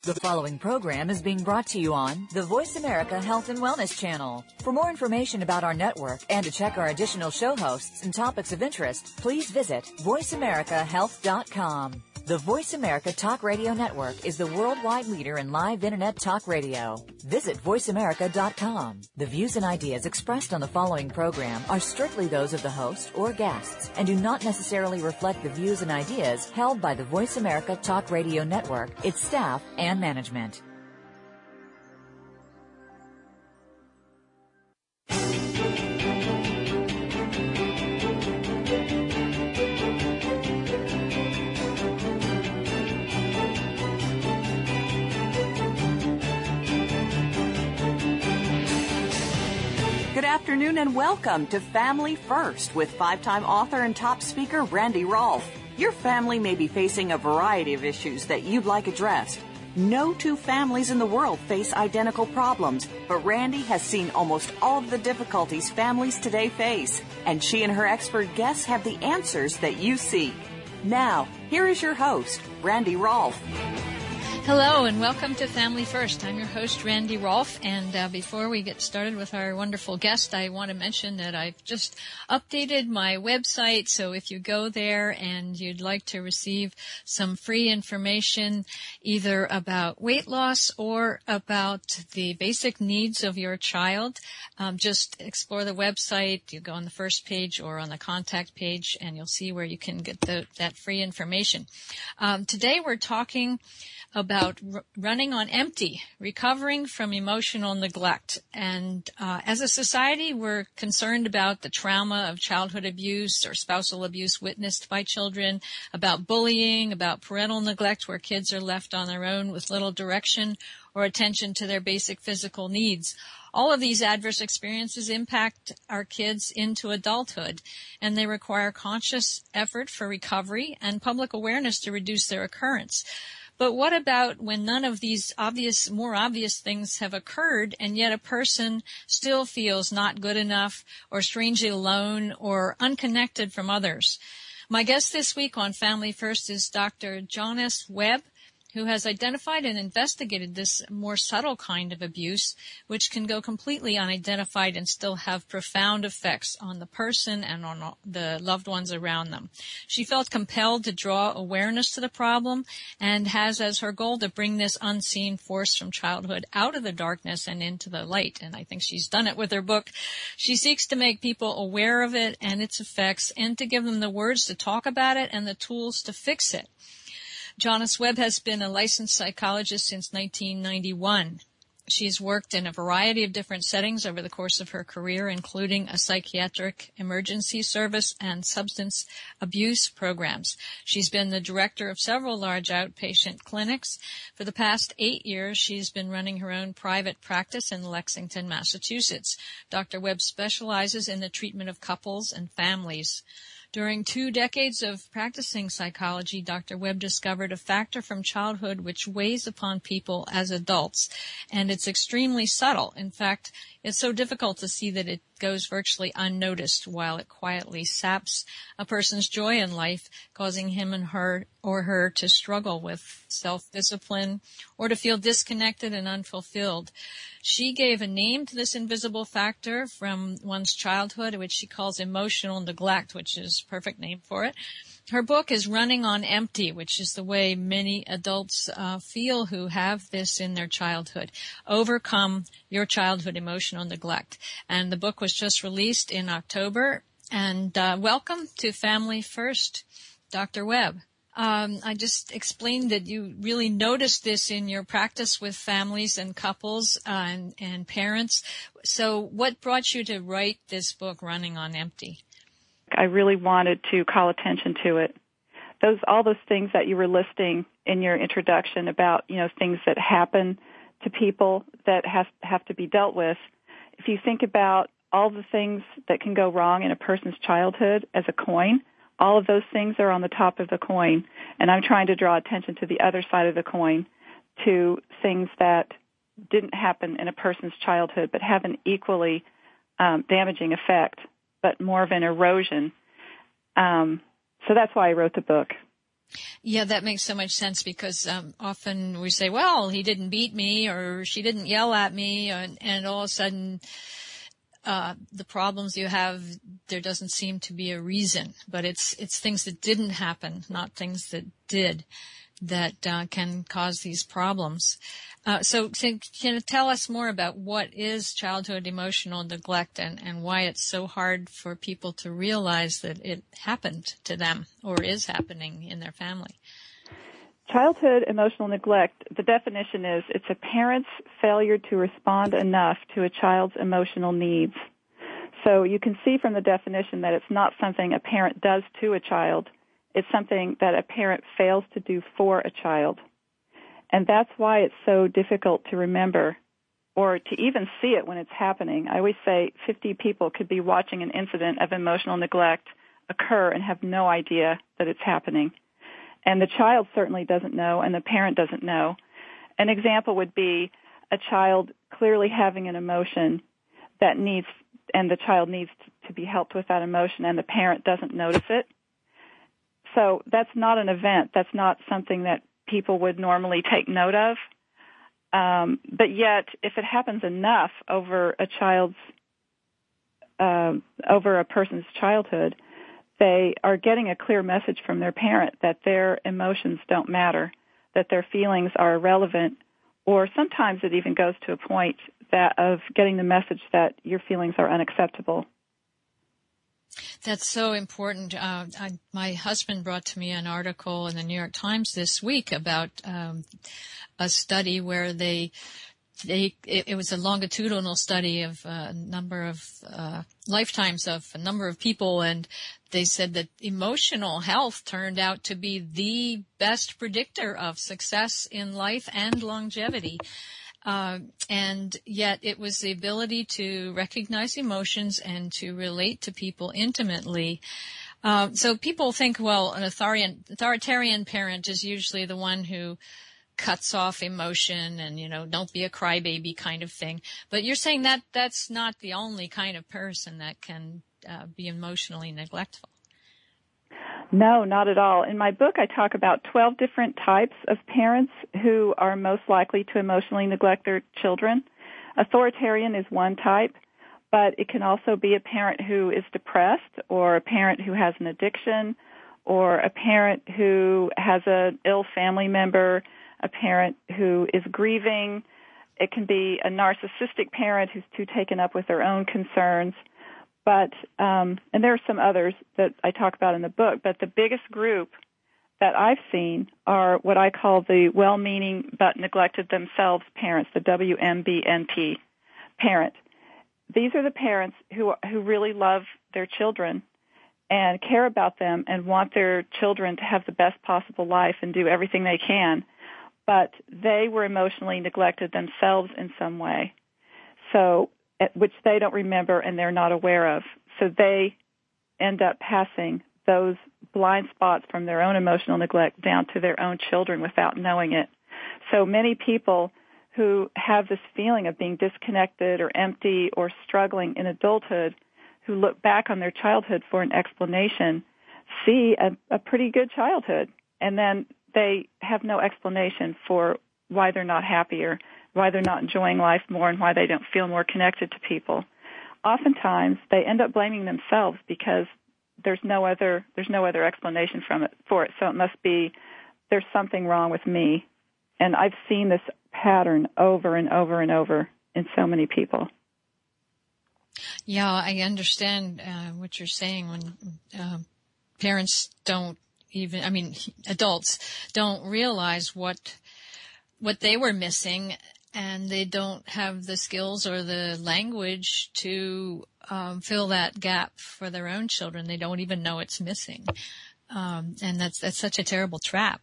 The following program is being brought to you on the Voice America Health and Wellness Channel. For more information about our network and to check our additional show hosts and topics of interest, please visit voiceamericahealth.com. The Voice America Talk Radio Network is the worldwide leader in live Internet talk radio. Visit voiceamerica.com. The views and ideas expressed on the following program are strictly those of the host or guests and do not necessarily reflect the views and ideas held by the Voice America Talk Radio Network, its staff, and management. Good afternoon and welcome to Family First with five-time author and top speaker Randy Rolfe. Your family may be facing a variety of issues that you'd like addressed. No two families in the world face identical problems, but Randy has seen almost all of the difficulties families today face, and she and her expert guests have the answers that you seek. Now, here is your host, Randy Rolfe. Hello and welcome to Family First. I'm your host, Randy Rolfe, and before we get started with our wonderful guest, I want to mention that I've just updated my website, so if you go there and you'd like to receive some free information either about weight loss or about the basic needs of your child, just explore the website. You go on the first page or on the contact page and you'll see where you can get that free information. Today we're talking about running on empty, recovering from emotional neglect. And as a society, we're concerned about the trauma of childhood abuse or spousal abuse witnessed by children, about bullying, about parental neglect where kids are left on their own with little direction or attention to their basic physical needs. All of these adverse experiences impact our kids into adulthood, and they require conscious effort for recovery and public awareness to reduce their occurrence. But what about when none of these more obvious things have occurred, and yet a person still feels not good enough or strangely alone or unconnected from others? My guest this week on Family First is Dr. Jonas Webb, who has identified and investigated this more subtle kind of abuse, which can go completely unidentified and still have profound effects on the person and on the loved ones around them. She felt compelled to draw awareness to the problem and has as her goal to bring this unseen force from childhood out of the darkness and into the light. And I think she's done it with her book. She seeks to make people aware of it and its effects and to give them the words to talk about it and the tools to fix it. Jonas Webb has been a licensed psychologist since 1991. She's worked in a variety of different settings over the course of her career, including a psychiatric emergency service and substance abuse programs. She's been the director of several large outpatient clinics. For the past 8 years, she's been running her own private practice in Lexington, Massachusetts. Dr. Webb specializes in the treatment of couples and families. During 2 decades of practicing psychology, Dr. Webb discovered a factor from childhood which weighs upon people as adults, and it's extremely subtle. In fact, it's so difficult to see that it goes virtually unnoticed while it quietly saps a person's joy in life, causing him and her or her to struggle with self-discipline or to feel disconnected and unfulfilled. She gave a name to this invisible factor from one's childhood, which she calls emotional neglect, which is a perfect name for it. Her book is Running on Empty, which is the way many adults feel who have this in their childhood. Overcome Your Childhood Emotional Neglect. And the book was just released in October. And welcome to Family First, Dr. Webb. I just explained that you really noticed this in your practice with families and couples and parents. So what brought you to write this book, Running on Empty? I really wanted to call attention to it. All those things that you were listing in your introduction about, things that happen to people that have to be dealt with. If you think about all the things that can go wrong in a person's childhood as a coin, all of those things are on the top of the coin. And I'm trying to draw attention to the other side of the coin, to things that didn't happen in a person's childhood but have an equally damaging effect, but more of an erosion. So that's why I wrote the book. Yeah, that makes so much sense because often we say, well, he didn't beat me or she didn't yell at me, and all of a sudden the problems you have, there doesn't seem to be a reason. But it's things that didn't happen, not things that did, that can cause these problems. So can you tell us more about what is childhood emotional neglect and why it's so hard for people to realize that it happened to them or is happening in their family? Childhood emotional neglect, the definition is it's a parent's failure to respond enough to a child's emotional needs. So you can see from the definition that it's not something a parent does to a child. It's something that a parent fails to do for a child. And that's why it's so difficult to remember or to even see it when it's happening. I always say 50 people could be watching an incident of emotional neglect occur and have no idea that it's happening. And the child certainly doesn't know, and the parent doesn't know. An example would be a child clearly having an emotion that needs, and the child needs to be helped with that emotion, and the parent doesn't notice it. So that's not an event. That's not something that people would normally take note of. But yet, if it happens enough over a person's childhood, they are getting a clear message from their parent that their emotions don't matter, that their feelings are irrelevant, or sometimes it even goes to a point of getting the message that your feelings are unacceptable. That's so important. My husband brought to me an article in the New York Times this week about a study where it was a longitudinal study of a number of lifetimes of a number of people, and they said that emotional health turned out to be the best predictor of success in life and longevity. And yet it was the ability to recognize emotions and to relate to people intimately. So people think, well, an authoritarian parent is usually the one who cuts off emotion and, don't be a crybaby kind of thing. But you're saying that that's not the only kind of person that can be emotionally neglectful. No, not at all. In my book, I talk about 12 different types of parents who are most likely to emotionally neglect their children. Authoritarian is one type, but it can also be a parent who is depressed, or a parent who has an addiction, or a parent who has an ill family member, a parent who is grieving. It can be a narcissistic parent who's too taken up with their own concerns. But, and there are some others that I talk about in the book, but the biggest group that I've seen are what I call the well-meaning but neglected themselves parents, the WMBNT parent. These are the parents who really love their children and care about them and want their children to have the best possible life and do everything they can, but they were emotionally neglected themselves in some way. So, which they don't remember and they're not aware of. So they end up passing those blind spots from their own emotional neglect down to their own children without knowing it. So many people who have this feeling of being disconnected or empty or struggling in adulthood, who look back on their childhood for an explanation, see a pretty good childhood, and then they have no explanation for why they're not happier, why they're not enjoying life more, and why they don't feel more connected to people. Oftentimes, they end up blaming themselves because there's no other explanation for it. So it must be there's something wrong with me. And I've seen this pattern over and over and over in so many people. Yeah, I understand what you're saying when parents don't adults don't realize what they were missing, and they don't have the skills or the language to fill that gap for their own children. They don't even know it's missing, and that's such a terrible trap.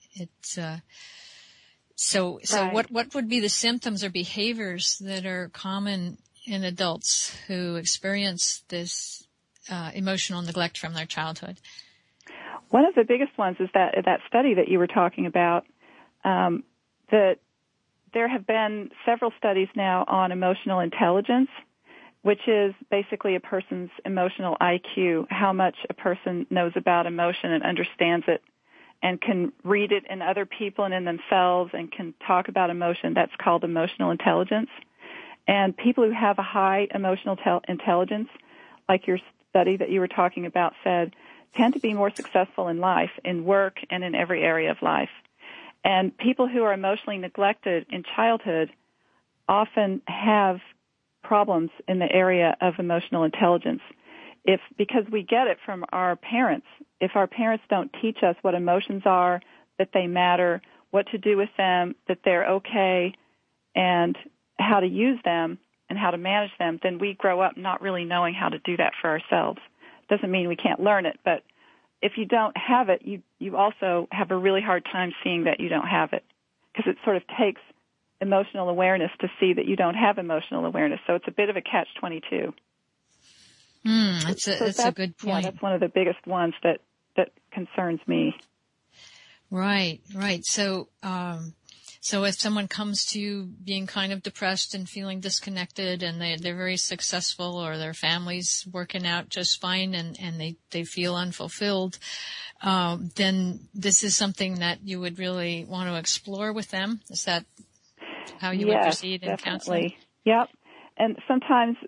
So right. What would be the symptoms or behaviors that are common in adults who experience this emotional neglect from their childhood? One of the biggest ones is that study that you were talking about. That there have been several studies now on emotional intelligence, which is basically a person's emotional IQ, how much a person knows about emotion and understands it. and can read it in other people and in themselves and can talk about emotion. That's called emotional intelligence. And people who have a high emotional intelligence, like your study that you were talking about said, tend to be more successful in life, in work, and in every area of life. And people who are emotionally neglected in childhood often have problems in the area of emotional intelligence. Because we get it from our parents. If our parents don't teach us what emotions are, that they matter, what to do with them, that they're okay, and how to use them and how to manage them, then we grow up not really knowing how to do that for ourselves. Doesn't mean we can't learn it, but if you don't have it, you also have a really hard time seeing that you don't have it, because it sort of takes emotional awareness to see that you don't have emotional awareness. So it's a bit of a catch-22. That's a good point. Yeah, that's one of the biggest ones that concerns me. Right. So if someone comes to you being kind of depressed and feeling disconnected, and they're very successful, or their family's working out just fine, and they feel unfulfilled, then this is something that you would really want to explore with them. Is that how you would proceed in counseling? Yep. And sometimes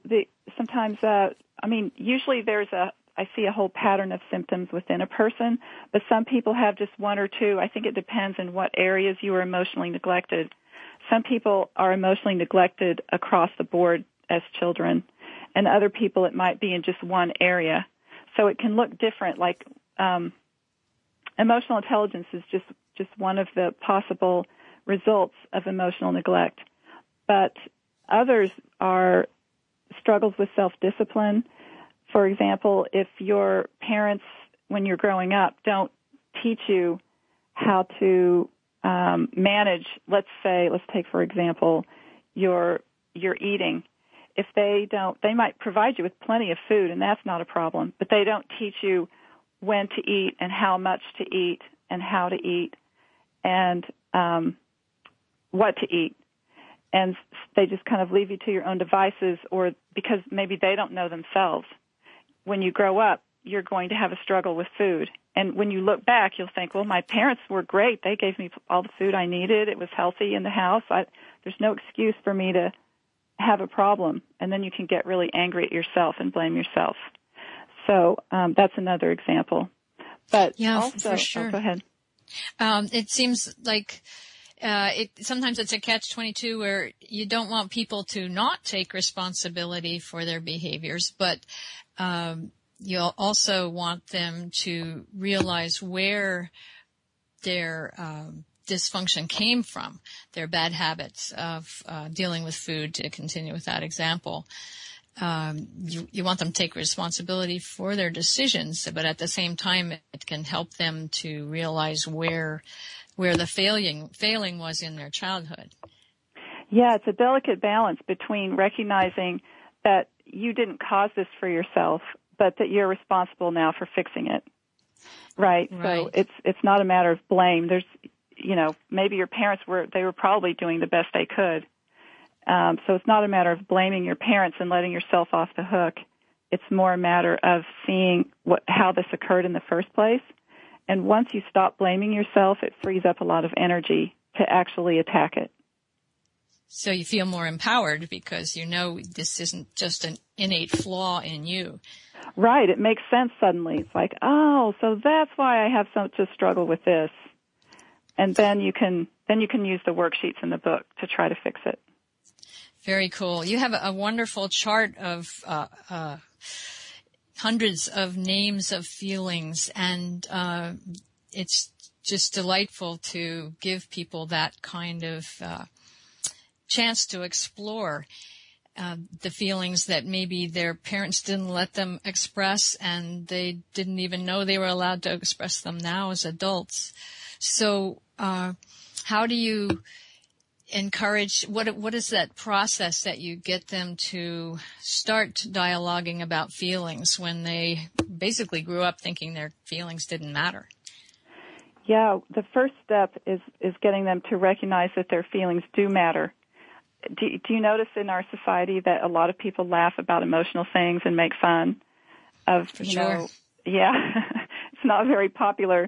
usually I see a whole pattern of symptoms within a person, but some people have just one or two. I think it depends on what areas you are emotionally neglected. Some people are emotionally neglected across the board as children, and other people it might be in just one area. So it can look different, like emotional intelligence is just one of the possible results of emotional neglect. But others are struggles with self-discipline. For example, if your parents, when you're growing up, don't teach you how to manage, let's take for example, your eating. If they don't, they might provide you with plenty of food, and that's not a problem, but they don't teach you when to eat and how much to eat and how to eat and what to eat. And they just kind of leave you to your own devices, or because maybe they don't know themselves. When you grow up, you're going to have a struggle with food. And when you look back, you'll think, well, my parents were great. They gave me all the food I needed. It was healthy in the house. There's no excuse for me to have a problem. And then you can get really angry at yourself and blame yourself. So that's another example. But yeah, also, for sure. Go ahead. It seems like sometimes it's a catch-22 where you don't want people to not take responsibility for their behaviors, but you'll also want them to realize where their dysfunction came from, their bad habits of dealing with food, to continue with that example. You want them to take responsibility for their decisions, but at the same time it can help them to realize where the failing was in their childhood. Yeah, it's a delicate balance between recognizing that you didn't cause this for yourself, but that you're responsible now for fixing it. Right. So it's not a matter of blame. There's, maybe your parents were probably doing the best they could. So it's not a matter of blaming your parents and letting yourself off the hook. It's more a matter of seeing how this occurred in the first place. And once you stop blaming yourself, it frees up a lot of energy to actually attack it. So you feel more empowered because you know this isn't just an innate flaw in you. Right. It makes sense suddenly. It's like, oh, so that's why I have such a struggle with this. And then you can use the worksheets in the book to try to fix it. Very cool. You have a wonderful chart of hundreds of names of feelings, and it's just delightful to give people that kind of chance to explore the feelings that maybe their parents didn't let them express, and they didn't even know they were allowed to express them now as adults. So how do you encourage, what is that process that you get them to start dialoguing about feelings when they basically grew up thinking their feelings didn't matter? Yeah, the first step is getting them to recognize that their feelings do matter. Do you notice in our society that a lot of people laugh about emotional things and make fun of, For sure. Yeah, it's not very popular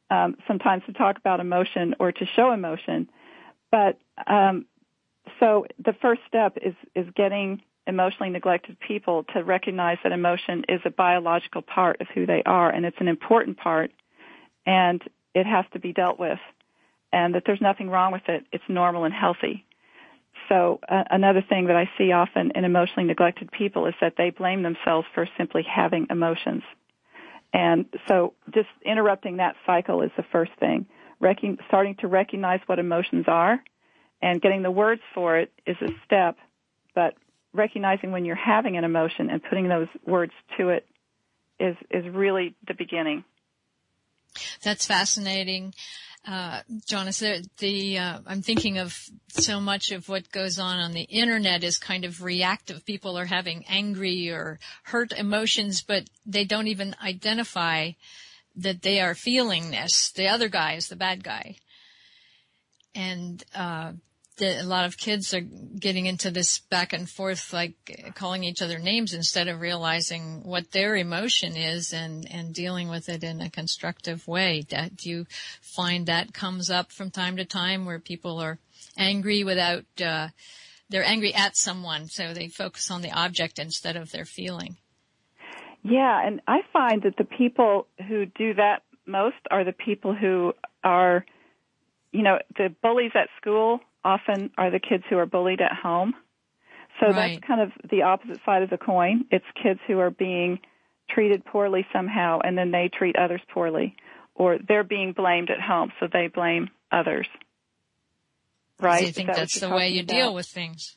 sometimes to talk about emotion or to show emotion. But so the first step is getting emotionally neglected people to recognize that emotion is a biological part of who they are, and it's an important part, and it has to be dealt with, and that there's nothing wrong with it. It's normal and healthy. So another thing that I see often in emotionally neglected people is that they blame themselves for simply having emotions. And so just interrupting that cycle is the first thing. Starting to recognize what emotions are and getting the words for it is a step, but recognizing when you're having an emotion and putting those words to it is really the beginning. That's fascinating. Jonas, I'm thinking of so much of what goes on the internet is kind of reactive. People are having angry or hurt emotions, but they don't even identify that they are feeling this. The other guy is the bad guy. And a lot of kids are getting into this back and forth, like calling each other names instead of realizing what their emotion is and dealing with it in a constructive way. Do you find that comes up from time to time where people are angry without, they're angry at someone, so they focus on the object instead of their feeling? Yeah, and I find that the people who do that most are the people who are, the bullies at school often are the kids who are bullied at home. So Right. That's kind of the opposite side of the coin. It's kids who are being treated poorly somehow, and then they treat others poorly. Or they're being blamed at home, so they blame others. Right? So you think that's the way you deal with things?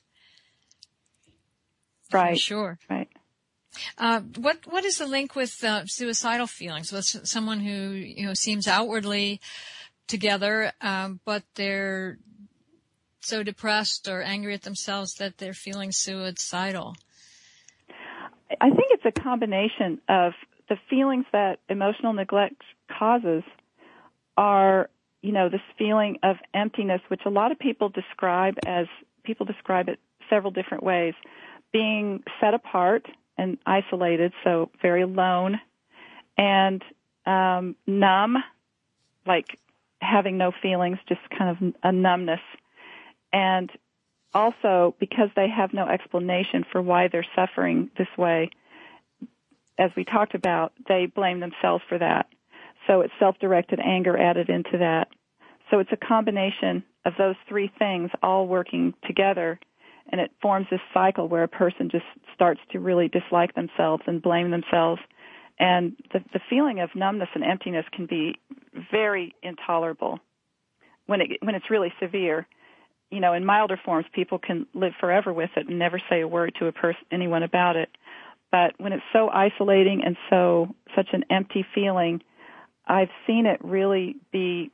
Right. For sure. Right. What is the link with suicidal feelings? With someone who seems outwardly together, but they're so depressed or angry at themselves that they're feeling suicidal? I think it's a combination of the feelings that emotional neglect causes are, this feeling of emptiness, which a lot of people describe it several different ways. Being set apart and isolated, so very alone, and numb, like having no feelings, just kind of a numbness. And also, because they have no explanation for why they're suffering this way, as we talked about, they blame themselves for that. So it's self-directed anger added into that. So it's a combination of those three things all working together, and it forms this cycle where a person just starts to really dislike themselves and blame themselves. And the feeling of numbness and emptiness can be very intolerable when it's really severe. In milder forms, people can live forever with it and never say a word to anyone about it. But when it's so isolating and such an empty feeling, I've seen it really be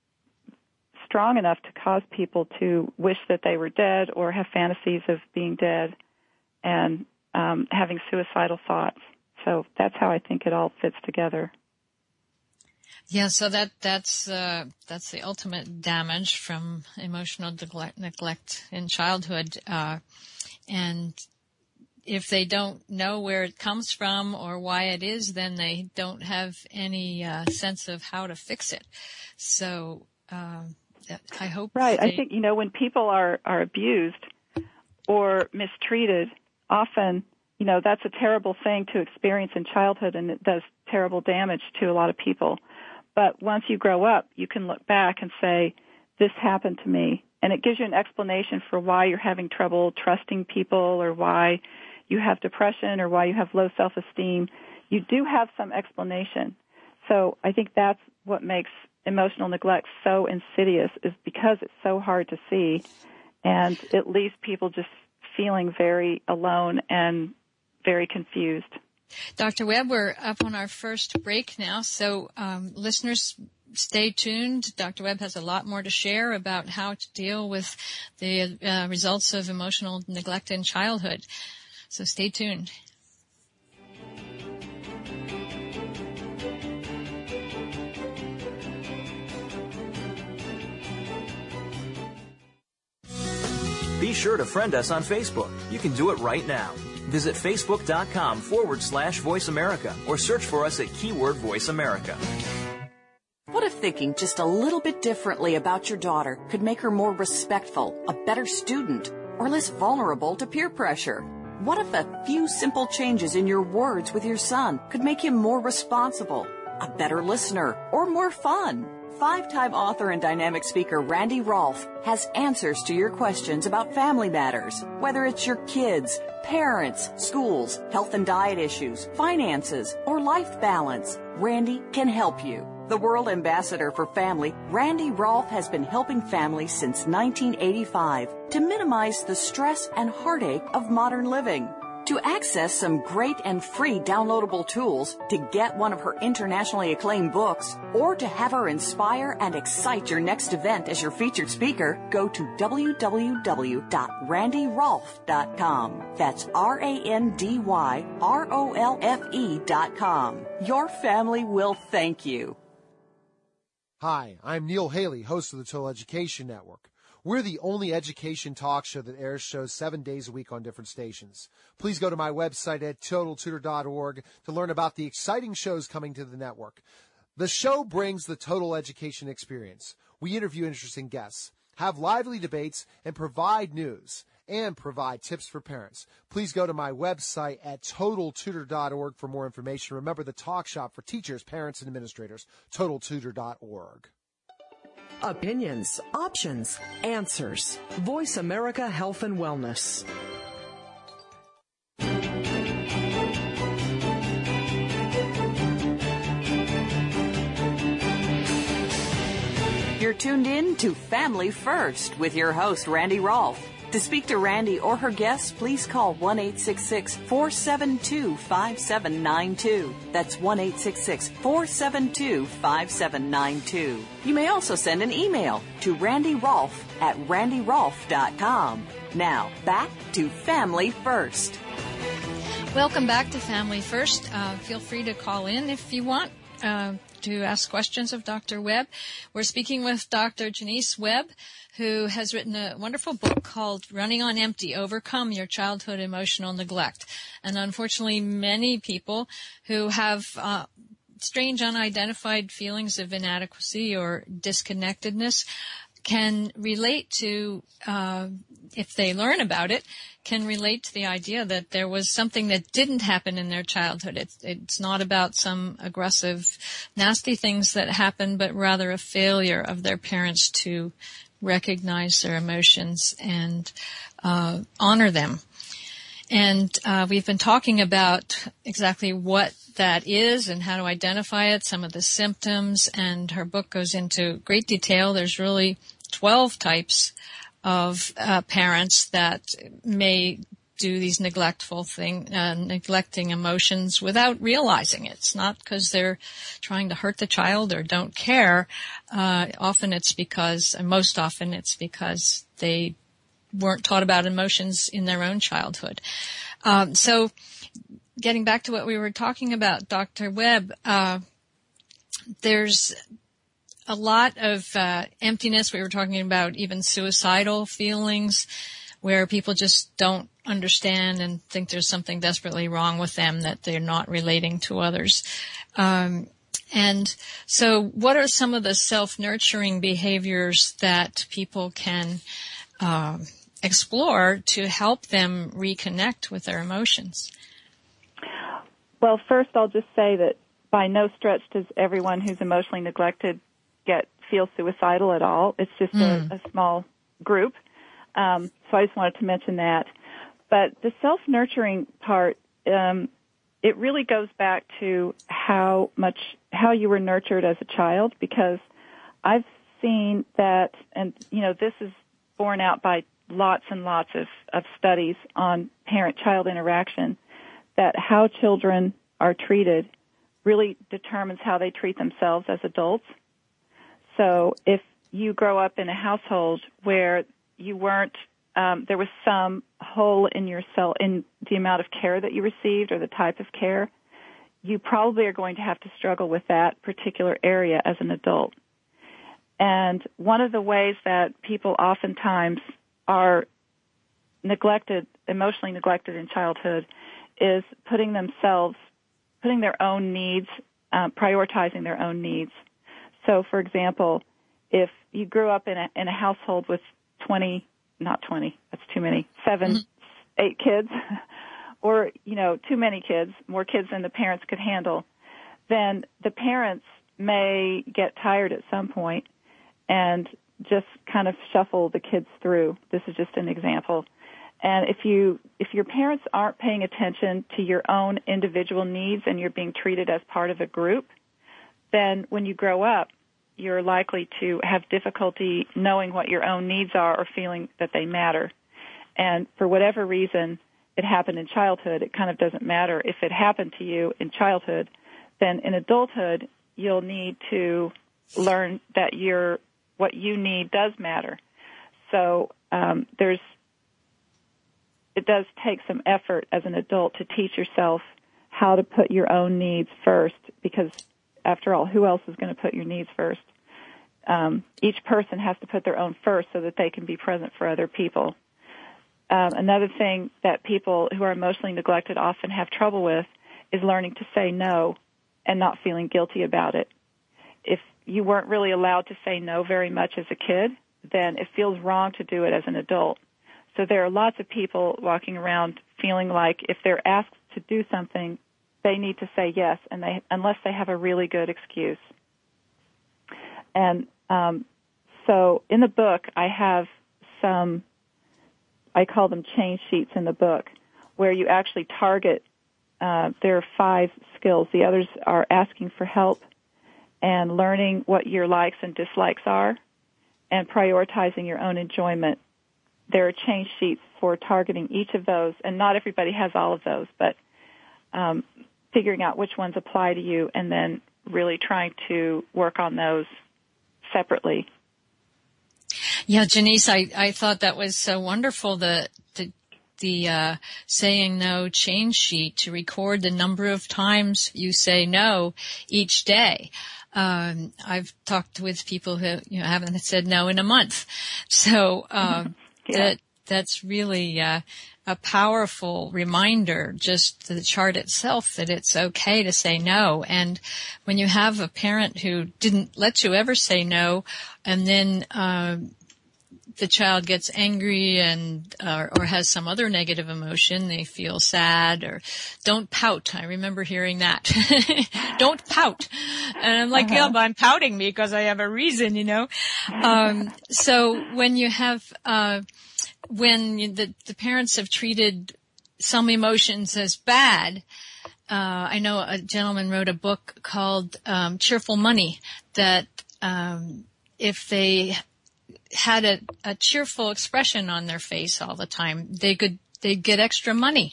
strong enough to cause people to wish that they were dead or have fantasies of being dead and having suicidal thoughts. So that's how I think it all fits together. Yeah, so that's the ultimate damage from emotional neglect in childhood, and if they don't know where it comes from or why it is, then they don't have any sense of how to fix it. So I hope. Right. I think when people are abused or mistreated, often that's a terrible thing to experience in childhood, and it does terrible damage to a lot of people. But once you grow up, you can look back and say, this happened to me. And it gives you an explanation for why you're having trouble trusting people or why you have depression or why you have low self-esteem. You do have some explanation. So I think that's what makes emotional neglect so insidious, is because it's so hard to see. And it leaves people just feeling very alone and very confused. Dr. Webb, we're up on our first break now, so listeners, stay tuned. Dr. Webb has a lot more to share about how to deal with the results of emotional neglect in childhood. So stay tuned. Be sure to friend us on Facebook. You can do it right now. Visit Facebook.com/Voice America or search for us at keyword Voice America. What if thinking just a little bit differently about your daughter could make her more respectful, a better student, or less vulnerable to peer pressure? What if a few simple changes in your words with your son could make him more responsible, a better listener, or more fun? 5-time author and dynamic speaker Randy Rolfe has answers to your questions about family matters, whether it's your kids, parents, schools, health and diet issues, finances, or life balance. Randy can help you. The World Ambassador for Family, Randy Rolfe has been helping families since 1985 to minimize the stress and heartache of modern living. To access some great and free downloadable tools, to get one of her internationally acclaimed books, or to have her inspire and excite your next event as your featured speaker, go to www.randyrolfe.com. That's RANDYROLFE.com. Your family will thank you. Hi, I'm Neil Haley, host of the Total Education Network. We're the only education talk show that airs shows 7 days a week on different stations. Please go to my website at TotalTutor.org to learn about the exciting shows coming to the network. The show brings the total education experience. We interview interesting guests, have lively debates, and provide news and provide tips for parents. Please go to my website at TotalTutor.org for more information. Remember, the talk shop for teachers, parents, and administrators, TotalTutor.org. Opinions, options, answers. Voice America Health and Wellness. You're tuned in to Family First with your host, Randy Rolfe. To speak to Randy or her guests, please call 1-866-472-5792. That's 1-866-472-5792. You may also send an email to randyrolfe@randyrolfe.com. Now, back to Family First. Welcome back to Family First. Feel free to call in if you want to ask questions of Dr. Webb. We're speaking with Dr. Janice Webb, who has written a wonderful book called Running on Empty, Overcome Your Childhood Emotional Neglect. And unfortunately, many people who have strange unidentified feelings of inadequacy or disconnectedness can relate to, if they learn about it, can relate to the idea that there was something that didn't happen in their childhood. It's not about some aggressive, nasty things that happened, but rather a failure of their parents to recognize their emotions and honor them. And we've been talking about exactly what that is and how to identify it, some of the symptoms, and her book goes into great detail. There's really 12 types of parents that may do these neglecting emotions without realizing it. It's not because they're trying to hurt the child or don't care. Most often it's because they weren't taught about emotions in their own childhood. So getting back to what we were talking about, Dr. Webb, there's a lot of emptiness. We were talking about even suicidal feelings where people just don't understand and think there's something desperately wrong with them, that they're not relating to others. And so what are some of the self-nurturing behaviors that people can explore to help them reconnect with their emotions? Well, first I'll just say that by no stretch does everyone who's emotionally neglected feel suicidal at all. It's just a small group. So I just wanted to mention that. But the self-nurturing part, it really goes back to how you were nurtured as a child, because I've seen that, and this is borne out by lots and lots of studies on parent-child interaction, that how children are treated really determines how they treat themselves as adults. So if you grow up in a household where you weren't, there was some hole in yourself in the amount of care that you received or the type of care, you probably are going to have to struggle with that particular area as an adult. And one of the ways that people oftentimes are emotionally neglected in childhood, is putting their own needs, prioritizing their own needs. So, for example, if you grew up in a household with 7, 8 kids, or, too many kids, more kids than the parents could handle, then the parents may get tired at some point and just kind of shuffle the kids through. This is just an example. And if your parents aren't paying attention to your own individual needs and you're being treated as part of a group, then when you grow up, you're likely to have difficulty knowing what your own needs are or feeling that they matter. And for whatever reason it happened in childhood, it kind of doesn't matter. If it happened to you in childhood, then in adulthood, you'll need to learn that what you need does matter. So it does take some effort as an adult to teach yourself how to put your own needs first, because after all, who else is going to put your needs first? Each person has to put their own first so that they can be present for other people. Another thing that people who are emotionally neglected often have trouble with is learning to say no and not feeling guilty about it. If you weren't really allowed to say no very much as a kid, then it feels wrong to do it as an adult. So there are lots of people walking around feeling like if they're asked to do something, they need to say yes, and unless they have a really good excuse. And so in the book, I have I call them change sheets in the book, where you actually target, there are 5 skills. The others are asking for help and learning what your likes and dislikes are and prioritizing your own enjoyment. There are change sheets for targeting each of those, and not everybody has all of those, but figuring out which ones apply to you and then really trying to work on those separately. Yeah, Janice, I thought that was so wonderful, the saying no change sheet, to record the number of times you say no each day. I've talked with people who haven't said no in a month. So Yeah. that's really a powerful reminder, just the chart itself, that it's okay to say no. And when you have a parent who didn't let you ever say no, and then the child gets angry and or has some other negative emotion, they feel sad, or don't pout. I remember hearing that. Don't pout. And I'm like, yeah, but I'm pouting because I have a reason, So when you have the parents have treated some emotions as bad, I know a gentleman wrote a book called Cheerful Money, that if they had a cheerful expression on their face all the time, they'd get extra money.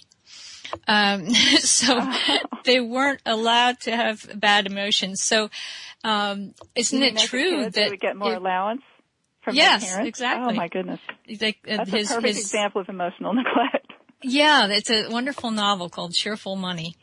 So they weren't allowed to have bad emotions. So isn't it true that they would get more allowance from their parents? Yes, exactly. Oh my goodness. That's a perfect example of emotional neglect. Yeah, it's a wonderful novel called Cheerful Money.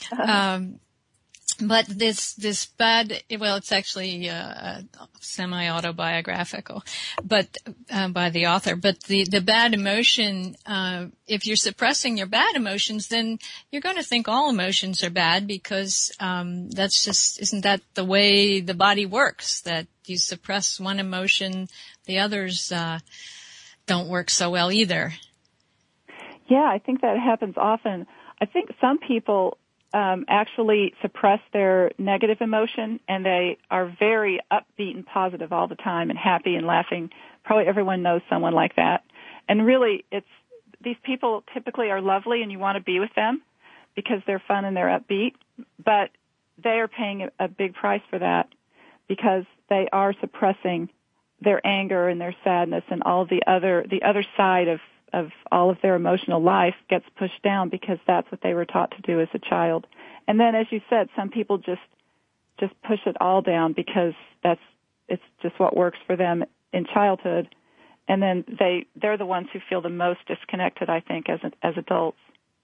But this bad, well, it's actually semi-autobiographical, but by the author. But the bad emotion, if you're suppressing your bad emotions, then you're going to think all emotions are bad, because isn't that the way the body works? That you suppress one emotion, the others don't work so well either. Yeah, I think that happens often. I think some people actually suppress their negative emotion, and they are very upbeat and positive all the time and happy and laughing. Probably everyone knows someone like that. And really, these people typically are lovely and you want to be with them because they're fun and they're upbeat, but they are paying a big price for that, because they are suppressing their anger and their sadness, and all the other side of all of their emotional life gets pushed down, because that's what they were taught to do as a child. And then, as you said, some people just push it all down because it's just what works for them in childhood. And then they're the ones who feel the most disconnected, I think, as adults.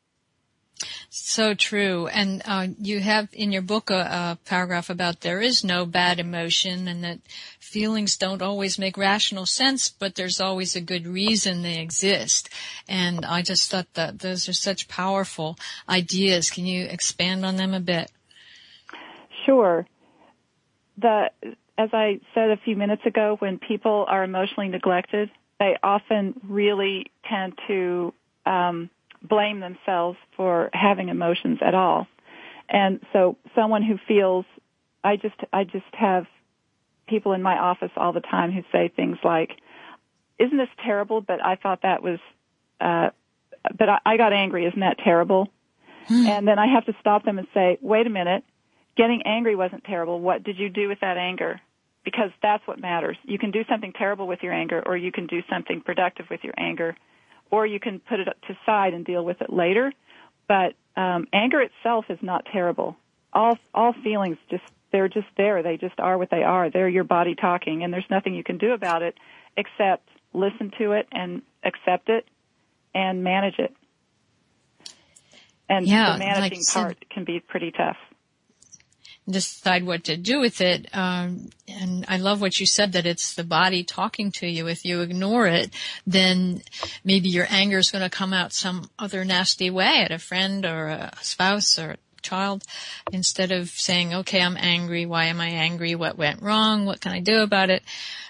So true. And you have in your book a paragraph about there is no bad emotion, and that feelings don't always make rational sense, but there's always a good reason they exist. And I just thought that those are such powerful ideas. Can you expand on them a bit? Sure. as I said a few minutes ago, when people are emotionally neglected, they often really tend to blame themselves for having emotions at all. And so someone who feels, I just have people in my office all the time who say things like, isn't this terrible, but I thought that was, but I got angry, isn't that terrible? And then I have to stop them and say, wait a minute, getting angry wasn't terrible. What did you do with that anger? Because that's what matters. You can do something terrible with your anger, or you can do something productive with your anger, or you can put it to side and deal with it later. But anger itself is not terrible. All feelings they're just there. They just are what they are. They're your body talking, and there's nothing you can do about it except listen to it and accept it and manage it. And the managing part can be pretty tough. Decide what to do with it. And I love what you said, that it's the body talking to you. If you ignore it, then maybe your anger is going to come out some other nasty way at a friend or a spouse or a child, instead of saying, okay, I'm angry. Why am I angry? What went wrong? What can I do about it?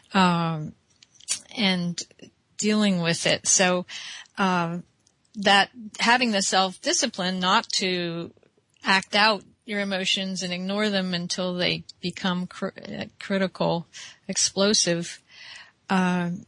And dealing with it. So that having the self-discipline not to act out your emotions and ignore them until they become critical, explosive. Can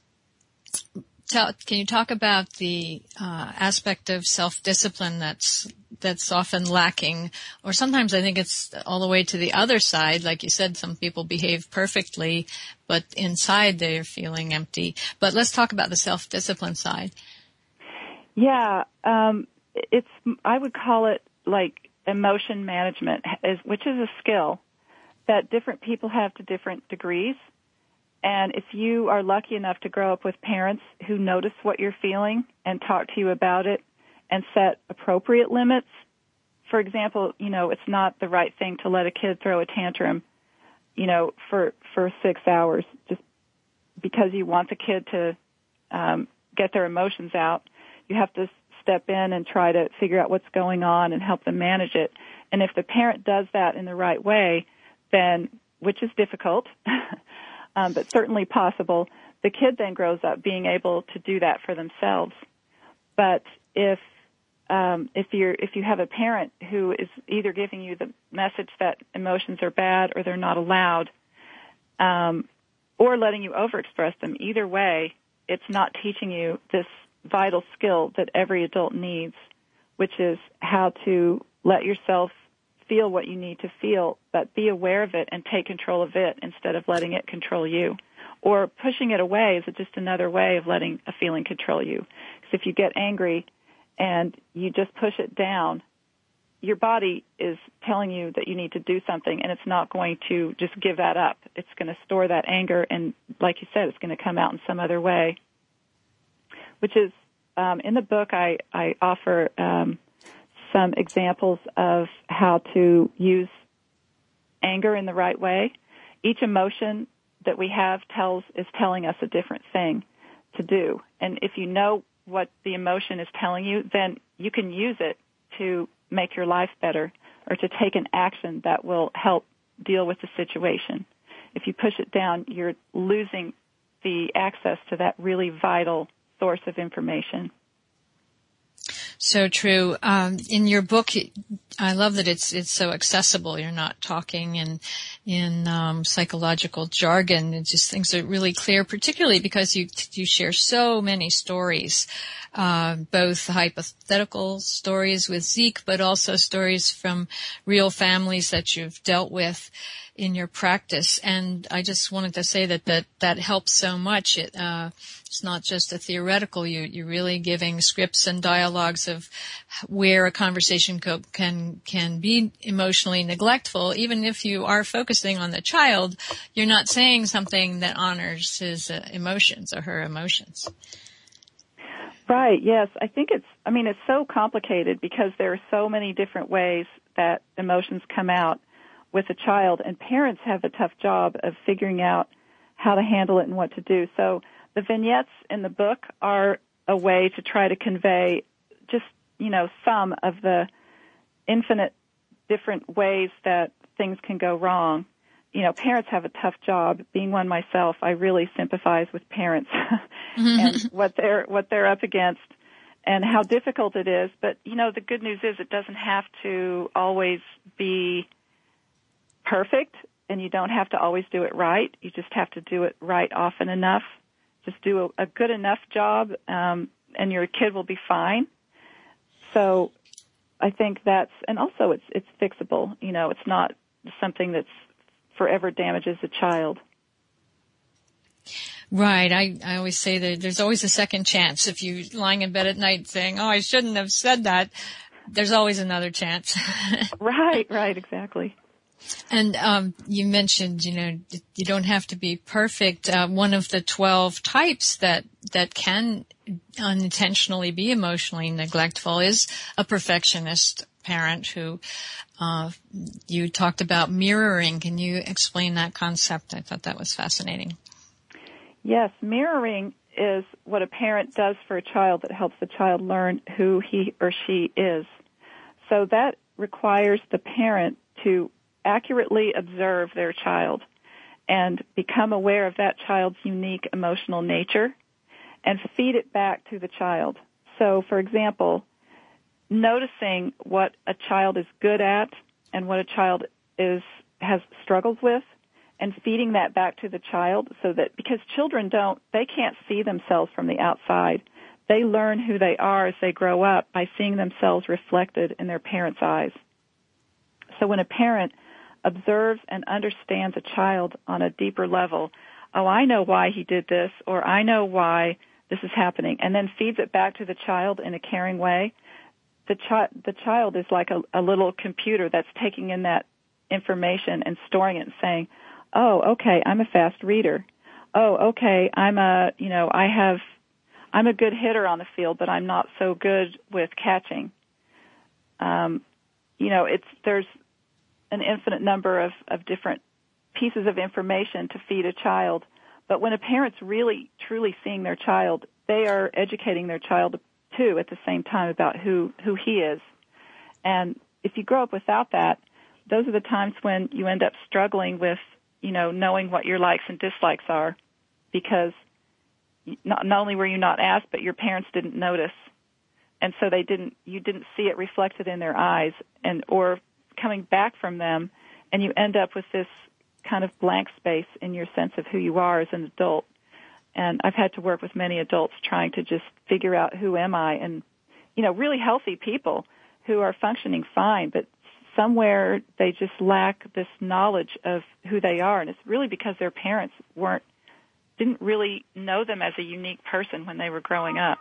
you talk about the aspect of self-discipline that's often lacking, or sometimes I think it's all the way to the other side? Like you said, some people behave perfectly, but inside they're feeling empty. But let's talk about the self-discipline side. Yeah, I would call it like emotion management, which is a skill that different people have to different degrees. And if you are lucky enough to grow up with parents who notice what you're feeling and talk to you about it and set appropriate limits, for example, it's not the right thing to let a kid throw a tantrum, for 6 hours just because you want the kid to get their emotions out. You have to step in and try to figure out what's going on and help them manage it. And if the parent does that in the right way, then, which is difficult, but certainly possible, the kid then grows up being able to do that for themselves. But if you have a parent who is either giving you the message that emotions are bad or they're not allowed, or letting you overexpress them, either way, it's not teaching you this vital skill that every adult needs, which is how to let yourself feel what you need to feel, but be aware of it and take control of it instead of letting it control you. Or pushing it away is just another way of letting a feeling control you. Because if you get angry and you just push it down, your body is telling you that you need to do something, and it's not going to just give that up. It's going to store that anger, and like you said, it's going to come out in some other way. Which is, in the book, I offer some examples of how to use anger in the right way. Each emotion that we have is telling us a different thing to do. And if you know what the emotion is telling you, then you can use it to make your life better or to take an action that will help deal with the situation. If you push it down, you're losing the access to that really vital source of information. So true. In your book, I love that it's so accessible. You're not talking in psychological jargon. It's just things are really clear, particularly because you share so many stories, both hypothetical stories with Zeke, but also stories from real families that you've dealt with in your practice. And I just wanted to say that helps so much. It's not just a theoretical. You're really giving scripts and dialogues of where a conversation can be emotionally neglectful. Even if you are focusing on the child, you're not saying something that honors his emotions or her emotions. Right, yes. I think it's so complicated because there are so many different ways that emotions come out with a child, and parents have a tough job of figuring out how to handle it and what to do. So the vignettes in the book are a way to try to convey just, some of the infinite different ways that things can go wrong. parents have a tough job. Being one myself, I really sympathize with parents and what they're up against and how difficult it is. But, the good news is it doesn't have to always be perfect, and you don't have to always do it right. You just have to do it right often enough. Just do a good enough job, and your kid will be fine. So I think and also it's fixable. It's not something that's forever damages a child. Right. I always say that there's always a second chance. If you're lying in bed at night saying, "Oh, I shouldn't have said that," there's always another chance. Right, exactly. And you mentioned, you don't have to be perfect. One of the 12 types that can unintentionally be emotionally neglectful is a perfectionist parent who you talked about mirroring. Can you explain that concept? I thought that was fascinating. Yes, mirroring is what a parent does for a child that helps the child learn who he or she is. So that requires the parent to accurately observe their child and become aware of that child's unique emotional nature and feed it back to the child. So, for example, noticing what a child is good at and what a child has struggles with and feeding that back to the child so that, because children they can't see themselves from the outside. They learn who they are as they grow up by seeing themselves reflected in their parents' eyes. So when a parent observes and understands a child on a deeper level, oh, I know why he did this, or I know why this is happening, and then feeds it back to the child in a caring way, the child is like a little computer that's taking in that information and storing it and saying, oh, okay, I'm a fast reader. Oh, okay, I'm a good hitter on the field, but I'm not so good with catching. There's an infinite number of different pieces of information to feed a child. But when a parent's really, truly seeing their child, they are educating their child, too, at the same time about who he is. And if you grow up without that, those are the times when you end up struggling with, knowing what your likes and dislikes are, because not only were you not asked, but your parents didn't notice. And so you didn't see it reflected in their eyes or coming back from them, and you end up with this kind of blank space in your sense of who you are as an adult. And I've had to work with many adults trying to just figure out who am I, and, really healthy people who are functioning fine, but somewhere they just lack this knowledge of who they are, and it's really because their parents didn't really know them as a unique person when they were growing up.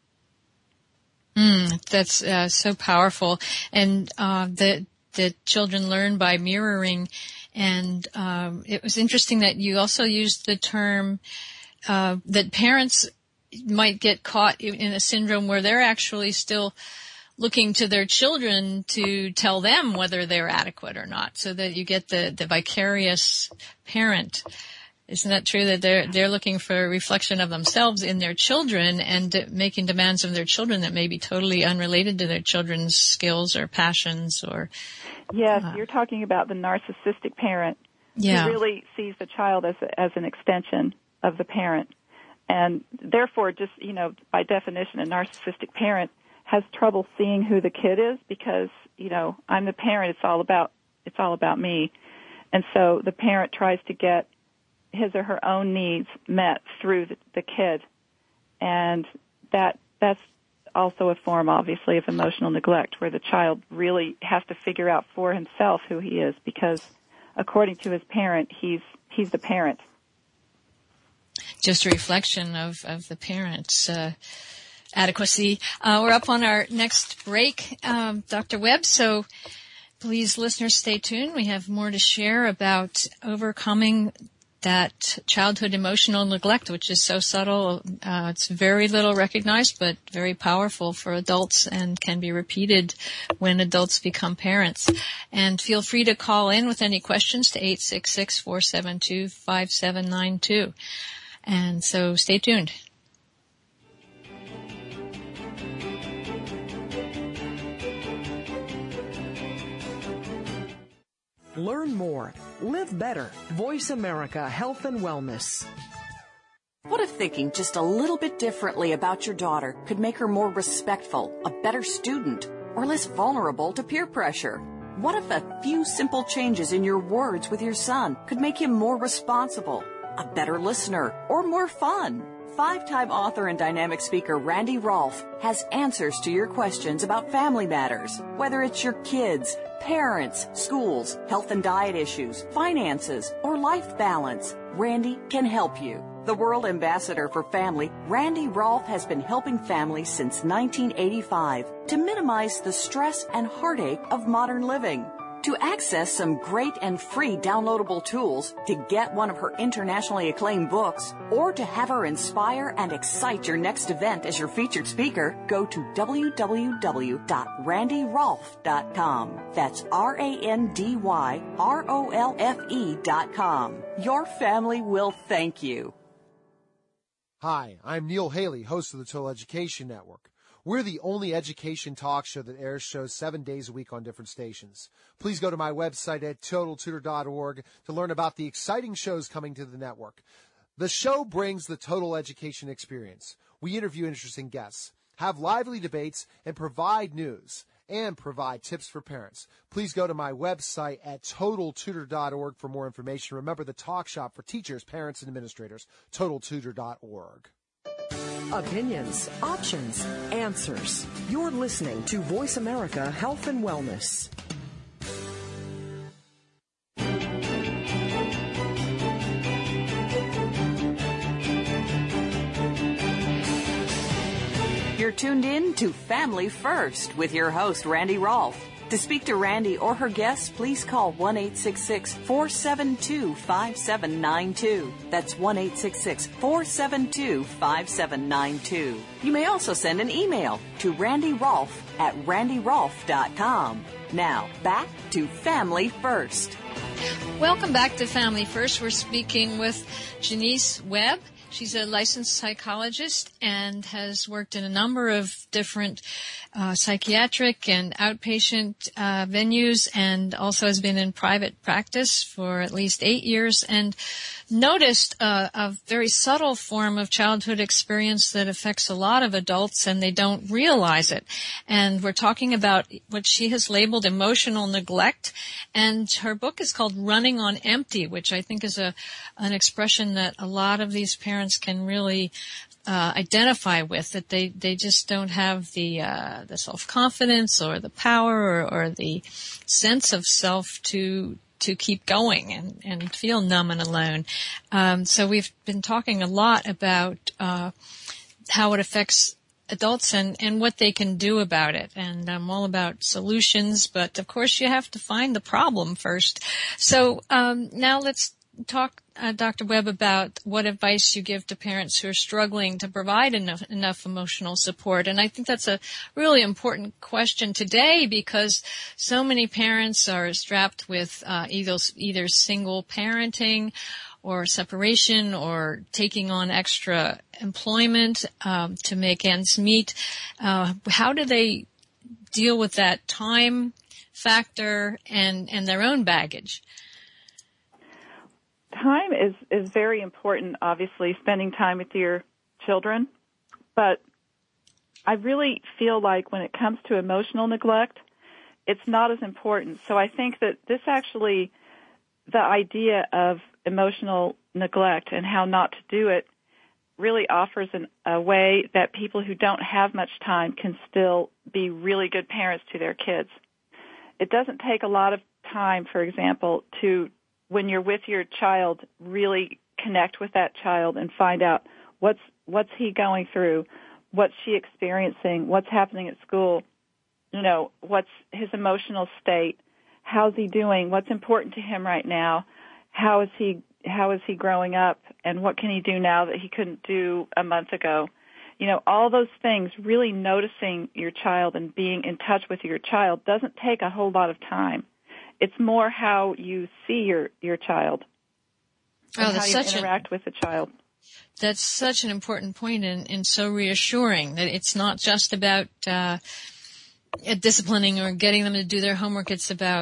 That's so powerful. And the children learn by mirroring. And it was interesting that you also used the term that parents might get caught in a syndrome where they're actually still looking to their children to tell them whether they're adequate or not, so that you get the vicarious parent. Isn't that true, that they're looking for a reflection of themselves in their children and making demands of their children that may be totally unrelated to their children's skills or passions or... Yes, you're talking about the narcissistic parent who really sees the child as an extension of the parent. And therefore, just, by definition, a narcissistic parent has trouble seeing who the kid is because, I'm the parent, it's all about me. And so the parent tries to get his or her own needs met through the kid. And that's also a form, obviously, of emotional neglect, where the child really has to figure out for himself who he is, because according to his parent, he's the parent. Just a reflection of the parent's adequacy. We're up on our next break, Dr. Webb, so please, listeners, stay tuned. We have more to share about overcoming that childhood emotional neglect, which is so subtle. It's very little recognized, but very powerful for adults and can be repeated when adults become parents. And feel free to call in with any questions to 866-472-5792. And so stay tuned. Learn more Live better. Voice America Health and Wellness. What if thinking just a little bit differently about your daughter could make her more respectful, a better student, or less vulnerable to peer pressure? What if a few simple changes in your words with your son could make him more responsible, a better listener, or more fun? Five-time author and dynamic speaker Randy Rolfe has answers to your questions about family matters, whether it's your kids, parents, schools, health and diet issues, finances, or life balance. Randy can help you. The World Ambassador for Family, Randy Rolfe has been helping families since 1985 to minimize the stress and heartache of modern living. To access some great and free downloadable tools, to get one of her internationally acclaimed books, or to have her inspire and excite your next event as your featured speaker, go to www.randyrolfe.com. That's RANDYROLFE.com. Your family will thank you. Hi, I'm Neil Haley, host of the Total Education Network. We're the only education talk show that airs shows 7 days a week on different stations. Please go to my website at TotalTutor.org to learn about the exciting shows coming to the network. The show brings the total education experience. We interview interesting guests, have lively debates, and provide news and provide tips for parents. Please go to my website at TotalTutor.org for more information. Remember, the talk shop for teachers, parents, and administrators, TotalTutor.org. Opinions, options, answers. You're listening to Voice America Health and Wellness. You're tuned in to Family First with your host, Randy Rolfe. To speak to Randy or her guests, please call 1-866-472-5792. That's 1-866-472-5792. You may also send an email to randyrolfe@randyrolfe.com. Now, back to Family First. Welcome back to Family First. We're speaking with Janice Webb. She's a licensed psychologist and has worked in a number of different psychiatric and outpatient venues, and also has been in private practice for at least 8 years, and noticed a very subtle form of childhood experience that affects a lot of adults, and they don't realize it. And we're talking about what she has labeled emotional neglect, and her book is called Running on Empty, which I think is an expression that a lot of these parents can really identify with, that they just don't have the self-confidence or the power or the sense of self to keep going and feel numb and alone. So we've been talking a lot about how it affects adults and what they can do about it. And I'm all about solutions, but of course you have to find the problem first. So now let's talk, Dr. Webb, about what advice you give to parents who are struggling to provide enough emotional support. And I think that's a really important question today, because so many parents are strapped with either single parenting or separation or taking on extra employment to make ends meet. How do they deal with that time factor and their own baggage? Time is very important, obviously, spending time with your children. But I really feel like when it comes to emotional neglect, it's not as important. So I think that this actually, the idea of emotional neglect and how not to do it, really offers a way that people who don't have much time can still be really good parents to their kids. It doesn't take a lot of time, for example, to, when you're with your child, really connect with that child and find out what's he going through, what's she experiencing, what's happening at school, what's his emotional state, how's he doing, what's important to him right now, how is he growing up, and what can he do now that he couldn't do a month ago. All those things, really noticing your child and being in touch with your child doesn't take a whole lot of time. It's more how you see your child and how you interact with the child. That's such an important point and so reassuring that it's not just about disciplining or getting them to do their homework. It's about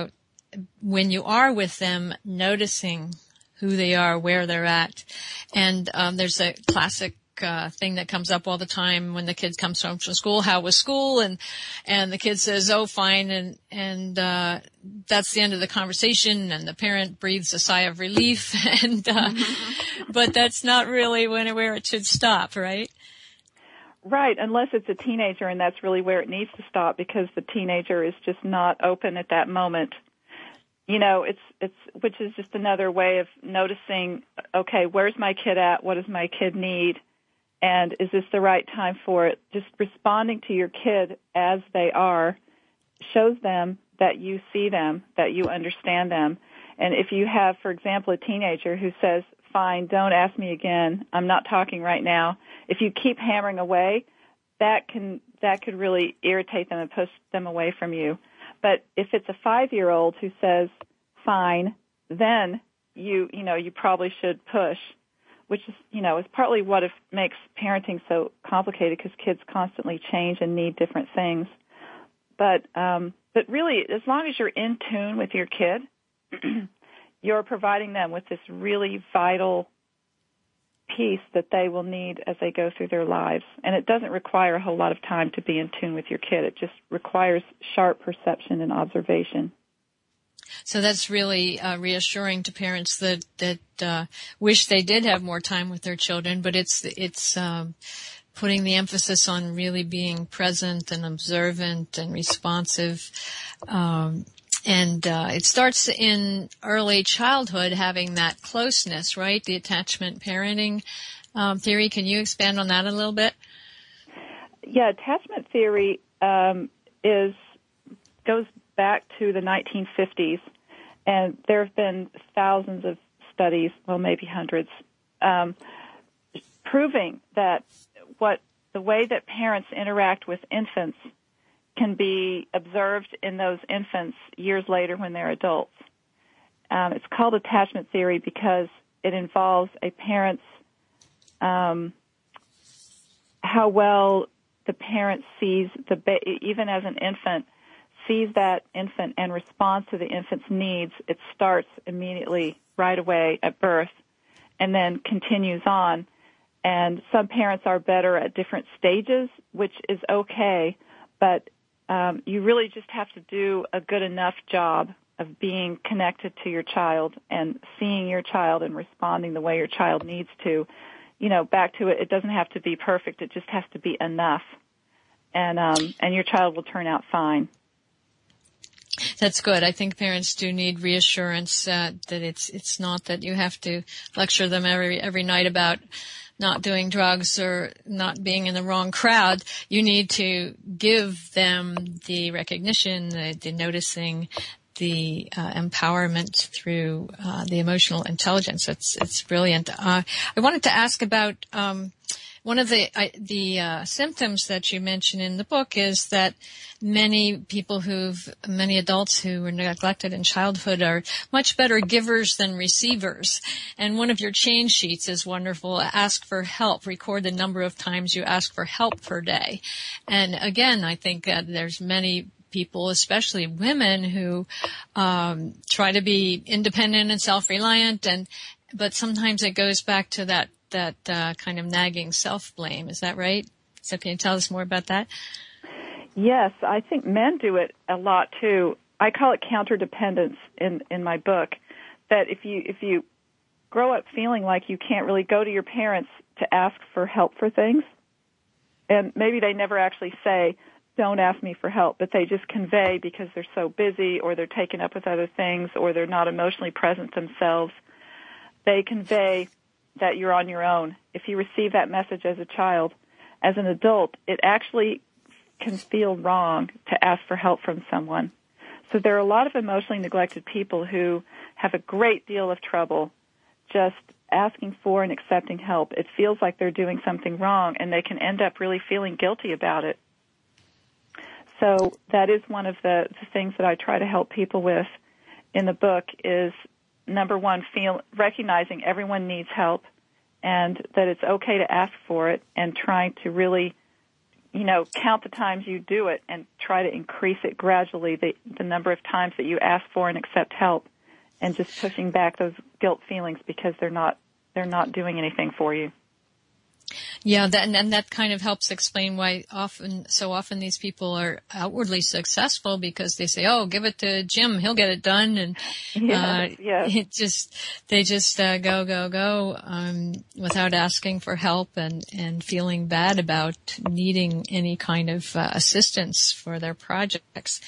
when you are with them, noticing who they are, where they're at. And there's a classic thing that comes up all the time when the kid comes home from school. How was school? And the kid says, oh, fine. And that's the end of the conversation. And the parent breathes a sigh of relief. And, but that's not really where it should stop, right? Right. Unless it's a teenager, and that's really where it needs to stop, because the teenager is just not open at that moment. You know, it's which is just another way of noticing, okay, where's my kid at? What does my kid need? And is this the right time for it? Just responding to your kid as they are shows them that you see them, that you understand them. And if you have, for example, a teenager who says, fine, don't ask me again, I'm not talking right now, if you keep hammering away, that could really irritate them and push them away from you. But if it's a 5-year-old who says, fine, then you probably should push, which is, is partly what makes parenting so complicated, because kids constantly change and need different things. But really, as long as you're in tune with your kid, you're providing them with this really vital piece that they will need as they go through their lives. And it doesn't require a whole lot of time to be in tune with your kid. It just requires sharp perception and observation. So that's really reassuring to parents that wish they did have more time with their children, but it's putting the emphasis on really being present and observant and responsive. And it starts in early childhood, having that closeness, right? The attachment parenting theory. Can you expand on that a little bit? Yeah, attachment theory goes back to the 1950s, and there have been thousands of studies, well, maybe hundreds, proving that the way that parents interact with infants can be observed in those infants years later when they're adults. It's called attachment theory because it involves a parent's how well the parent sees even as an infant, sees that infant and responds to the infant's needs. It starts immediately right away at birth and then continues on. And some parents are better at different stages, which is okay, but you really just have to do a good enough job of being connected to your child and seeing your child and responding the way your child needs to. Back to it doesn't have to be perfect. It just has to be enough. And your child will turn out fine. That's good. I think parents do need reassurance that it's not that you have to lecture them every night about not doing drugs or not being in the wrong crowd. You need to give them the recognition, the noticing, the empowerment through the emotional intelligence. It's brilliant. I wanted to ask about one of the symptoms that you mention in the book is that many adults who were neglected in childhood are much better givers than receivers. And one of your change sheets is wonderful. Ask for help. Record the number of times you ask for help per day. And again, I think that there's many people, especially women, who try to be independent and self-reliant, but sometimes it goes back to that kind of nagging self-blame. Is that right? So can you tell us more about that? Yes, I think men do it a lot too. I call it counterdependence in my book, that if you grow up feeling like you can't really go to your parents to ask for help for things, and maybe they never actually say, don't ask me for help, but they just convey because they're so busy or they're taken up with other things or they're not emotionally present themselves, they convey that you're on your own. If you receive that message as a child, as an adult, it actually can feel wrong to ask for help from someone. So there are a lot of emotionally neglected people who have a great deal of trouble just asking for and accepting help. It feels like they're doing something wrong, and they can end up really feeling guilty about it. So that is one of the things that I try to help people with in the book is, number one, recognizing everyone needs help and that it's okay to ask for it, and trying to really count the times you do it and try to increase it gradually, the number of times that you ask for and accept help, and just pushing back those guilt feelings because they're not doing anything for you. Yeah, that kind of helps explain why so often these people are outwardly successful, because they say, "Oh, give it to Jim; he'll get it done," and yes. they just go without asking for help and feeling bad about needing any kind of assistance for their projects.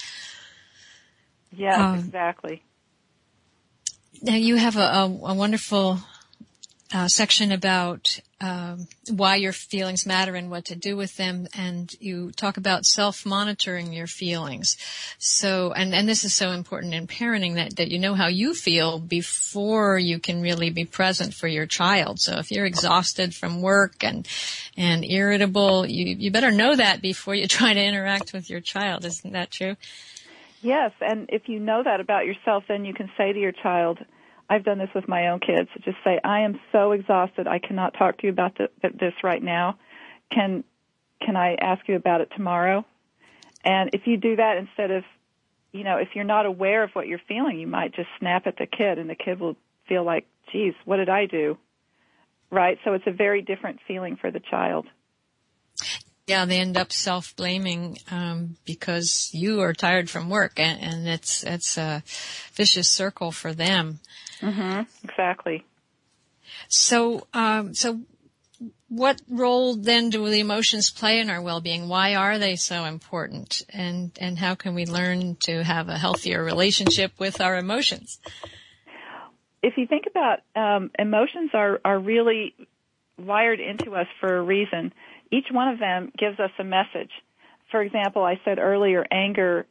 Yes, exactly. Now you have a wonderful section about why your feelings matter and what to do with them, and you talk about self-monitoring your feelings. So, and this is so important in parenting, that you know how you feel before you can really be present for your child. So if you're exhausted from work and irritable, you better know that before you try to interact with your child. Isn't that true? Yes, and if you know that about yourself, then you can say to your child, I've done this with my own kids, just say, I am so exhausted, I cannot talk to you about this right now. Can I ask you about it tomorrow? And if you do that instead of, if you're not aware of what you're feeling, you might just snap at the kid, and the kid will feel like, geez, what did I do? Right? So it's a very different feeling for the child. Yeah, they end up self-blaming because you are tired from work, and it's a vicious circle for them. Mm-hmm. Exactly. So what role then do the emotions play in our well-being? Why are they so important? And how can we learn to have a healthier relationship with our emotions? If you think about emotions are really wired into us for a reason. Each one of them gives us a message. For example, I said earlier, anger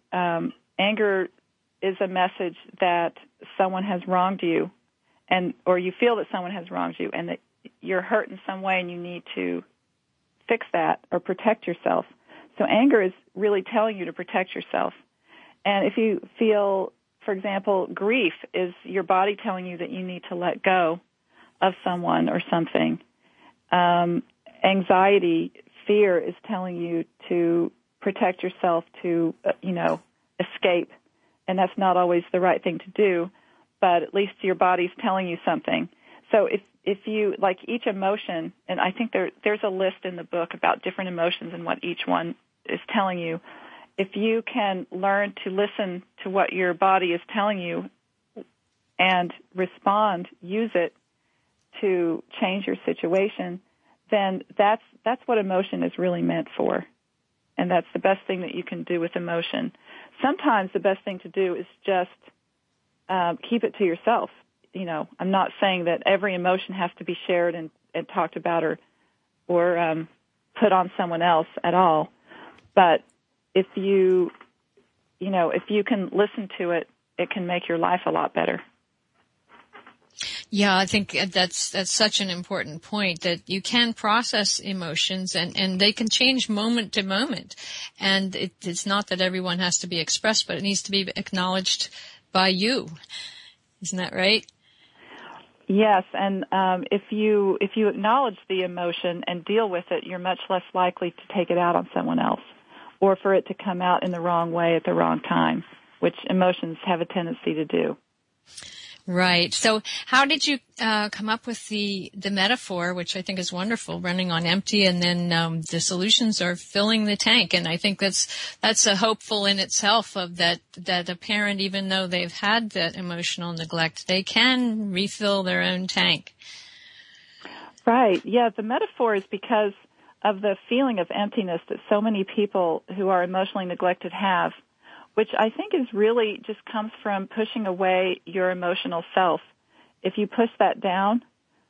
is a message that someone has wronged you, or you feel that someone has wronged you, and that you're hurt in some way and you need to fix that or protect yourself. So anger is really telling you to protect yourself. And if you feel, for example, grief is your body telling you that you need to let go of someone or something. Anxiety, fear is telling you to protect yourself, to, escape. And that's not always the right thing to do, but at least your body's telling you something. So if you, like each emotion, and I think there's a list in the book about different emotions and what each one is telling you, if you can learn to listen to what your body is telling you and respond, use it to change your situation, then that's what emotion is really meant for. And that's the best thing that you can do with emotion. Sometimes the best thing to do is just keep it to yourself. I'm not saying that every emotion has to be shared and talked about or put on someone else at all. But if you can listen to it, it can make your life a lot better. Yeah, I think that's such an important point, that you can process emotions and they can change moment to moment. And it's not that everyone has to be expressed, but it needs to be acknowledged by you. Isn't that right? Yes, and if you acknowledge the emotion and deal with it, you're much less likely to take it out on someone else or for it to come out in the wrong way at the wrong time, which emotions have a tendency to do. Right. So how did you come up with the metaphor, which I think is wonderful, running on empty, and then the solutions are filling the tank? And I think that's a hopeful in itself, of that a parent, even though they've had that emotional neglect, they can refill their own tank. Right. Yeah, the metaphor is because of the feeling of emptiness that so many people who are emotionally neglected have, which I think is really just comes from pushing away your emotional self. If you push that down,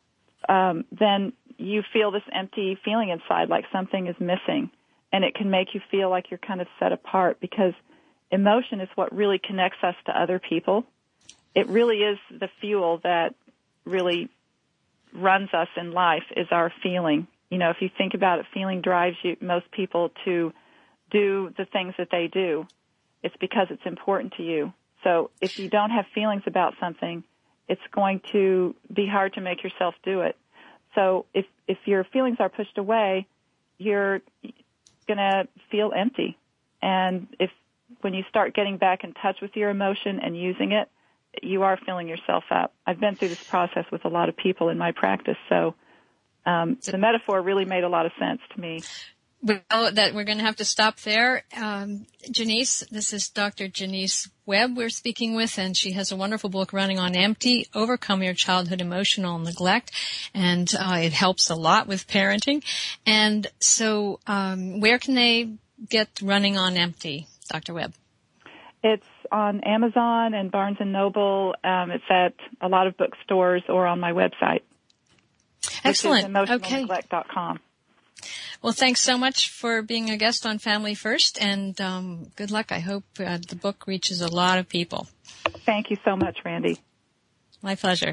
then you feel this empty feeling inside, like something is missing, and it can make you feel like you're kind of set apart, because emotion is what really connects us to other people. It really is the fuel that really runs us in life, is our feeling. If you think about it, feeling drives most people to do the things that they do. It's because it's important to you. So if you don't have feelings about something, it's going to be hard to make yourself do it. So if your feelings are pushed away, you're going to feel empty. And when you start getting back in touch with your emotion and using it, you are filling yourself up. I've been through this process with a lot of people in my practice, so the metaphor really made a lot of sense to me. Well, that we're going to have to stop there. Janice, this is Dr. Janice Webb we're speaking with, and she has a wonderful book, Running on Empty, Overcome Your Childhood Emotional Neglect, and it helps a lot with parenting. And so where can they get Running on Empty, Dr. Webb? It's on Amazon and Barnes & Noble. It's at a lot of bookstores or on my website. Excellent. emotionalneglect.com. Well, thanks so much for being a guest on Family First, and good luck. I hope the book reaches a lot of people. Thank you so much, Randy. My pleasure.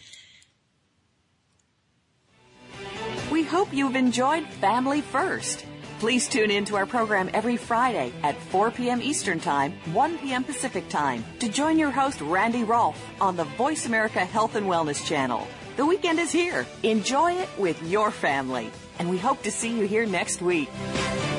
We hope you've enjoyed Family First. Please tune in to our program every Friday at 4 p.m. Eastern Time, 1 p.m. Pacific Time to join your host, Randy Rolfe, on the Voice America Health and Wellness Channel. The weekend is here. Enjoy it with your family. And we hope to see you here next week.